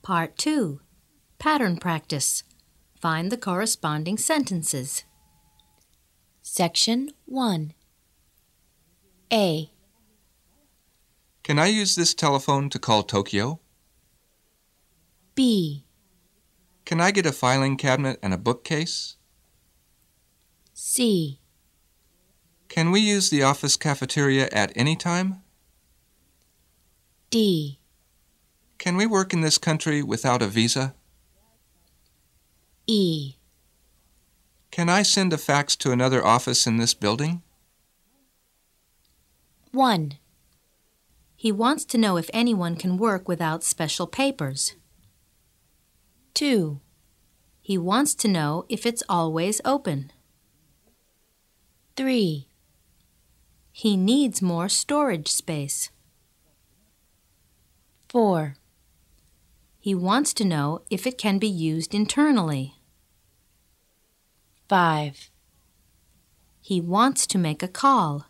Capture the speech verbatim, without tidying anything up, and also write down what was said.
Part two. Pattern practice. Find the corresponding sentences. Section one. A. Can I use this telephone to call Tokyo? B. Can I get a filing cabinet and a bookcase? C. Can we use the office cafeteria at any time? D. Can we work in this country without a visa? E. Can I send a fax to another office in this building? one. He wants to know if anyone can work without special papers. two. He wants to know if it's always open. three. He needs more storage space. four. He wants to know if it can be used internally. five. He wants to make a call.